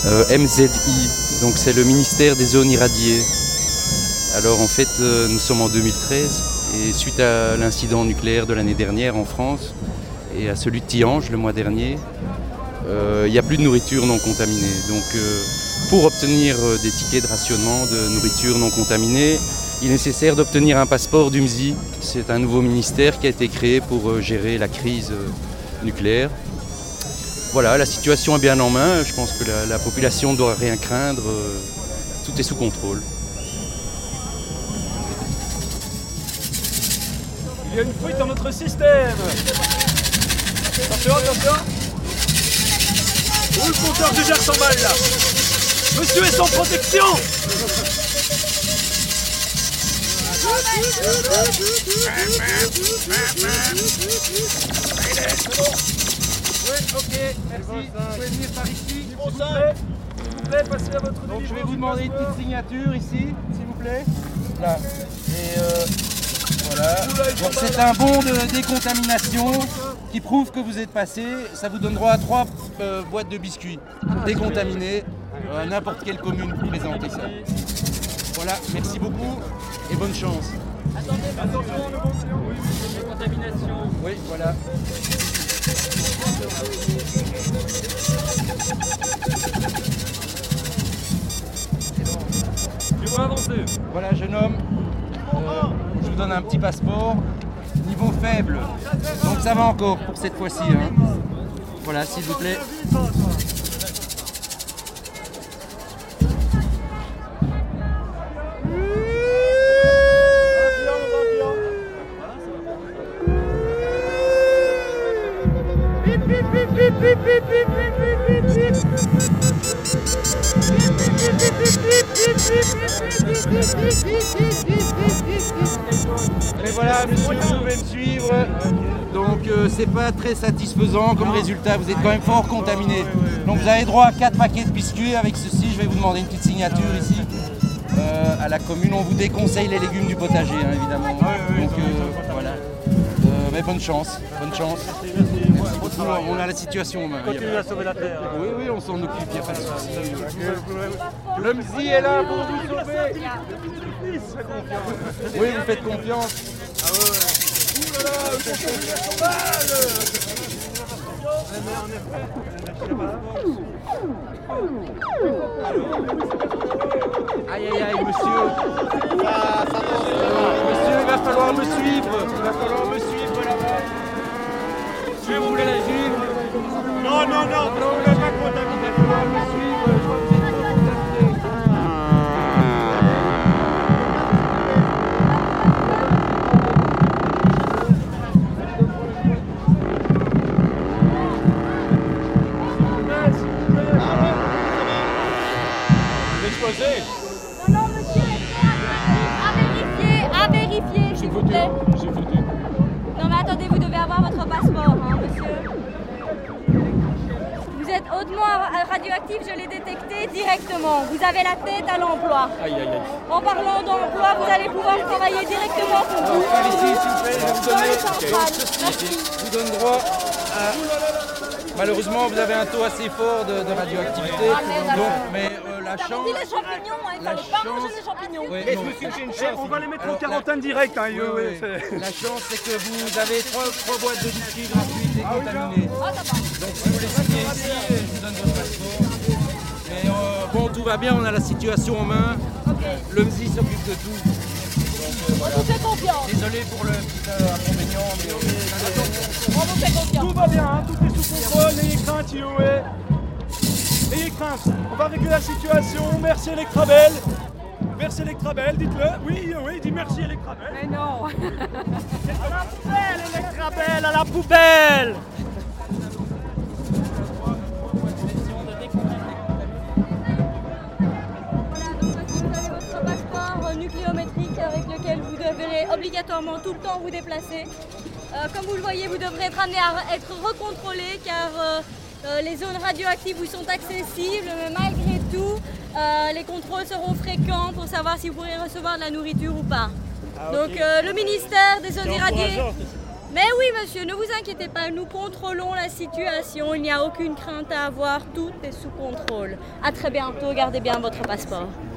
MZI, donc c'est le ministère des zones irradiées. Alors en fait, nous sommes en 2013 et suite à l'incident nucléaire de l'année dernière en France et à celui de Tihange le mois dernier, il n'y a plus de nourriture non contaminée. Donc pour obtenir des tickets de rationnement de nourriture non contaminée, il est nécessaire d'obtenir un passeport du MZI. C'est un nouveau ministère qui a été créé pour gérer la crise nucléaire. Voilà, la situation est bien en main. Je pense que la population ne doit rien craindre. Tout est sous contrôle. Il y a une fuite dans notre système. Attention, attention. Où le compteur du gère 100 balles là? Monsieur est sans protection. Oui, ok, merci. Vous pouvez venir par ici, s'il vous plaît, passez à votre. Donc je vais vous demander une petite signature ici, s'il vous plaît. Là. Et voilà. Donc c'est un bon de décontamination qui prouve que vous êtes passé. Ça vous donne droit à 3 boîtes de biscuits décontaminés à n'importe quelle commune pour présenter ça. Voilà, merci beaucoup et bonne chance. Attention, décontamination. Oui, voilà. Tu vas avancer. Voilà, jeune homme, je vous donne un petit passeport. Niveau faible, donc ça va encore pour cette fois-ci. Hein. Voilà, s'il vous plaît. Et voilà, monsieur, vous pouvez me suivre. Donc c'est pas très satisfaisant comme résultat, vous êtes quand même fort contaminé. Donc vous avez droit à 4 paquets de biscuits. Avec ceci, je vais vous demander une petite signature ici. À la commune, on vous déconseille les légumes du potager, hein, évidemment. Donc voilà. Mais bonne chance, bonne chance. Merci beaucoup. On a la situation. Continuez à sauver la terre. Oui, oui, on s'en occupe, il n'y a pas de souci. Le MZI est là pour vous sauver. Oui, vous faites confiance. Ah ouais. Ouh là là, le compteur du gère 100 balles. Aïe aïe aïe, monsieur. Monsieur, il va falloir me suivre. Il va falloir me suivre là-bas. Si vous voulez la suivre. Non, non, non, vous ne voulez pas contaminer. Il va falloir me suivre. Je crois que vous êtes trop contaminé. Non, non, monsieur, à vérifier, s'il vous plaît. Non, mais attendez, vous devez avoir votre passeport, hein, monsieur. Vous êtes hautement radioactif, je l'ai détecté directement. Vous avez la tête à l'emploi. Aïe aïe aïe. En parlant d'emploi, vous allez pouvoir travailler directement pour vous. Ici, s'il vous plaît, je vous Dans donne, les centrales. je vous donne droit à... Malheureusement, vous avez un taux assez fort de radioactivité. Donc, mais la T'as chance... dit les champignons, hein, il fallait pas manger les champignons. Oui, Eh, non. monsieur, j'ai une chance. On va les mettre en quarantaine directe. Hein, Oui, oui. La chance, c'est que vous avez 3 boîtes de biscuits gratuites et contaminées. Ah, ça va. Donc, si vous les signez ici, je vous donne votre passeport. Mais bon, tout va bien, on a la situation en main. Le MZI s'occupe de tout. Donc, voilà. On vous fait confiance. Désolé pour le petit inconvénient, mais On vous fait confiance. Tout va bien, hein, tout est sous contrôle. N'ayez crainte, Yoé. N'ayez crainte. On va régler la situation. Merci Electrabel. Merci Electrabel, dites-le. Oui, oui, dis merci Electrabel. Mais non. À la poubelle, Electrabel, à la poubelle. Votre passeport nucléométrique avec lequel vous devrez obligatoirement tout le temps vous déplacer. Comme vous le voyez, vous devrez être amené à être recontrôlé car les zones radioactives vous sont accessibles, mais malgré tout, les contrôles seront fréquents pour savoir si vous pourrez recevoir de la nourriture ou pas. Donc le ministère des zones irradiées Mais oui, monsieur, ne vous inquiétez pas, nous contrôlons la situation, il n'y a aucune crainte à avoir, tout est sous contrôle. À très bientôt, gardez bien votre passeport.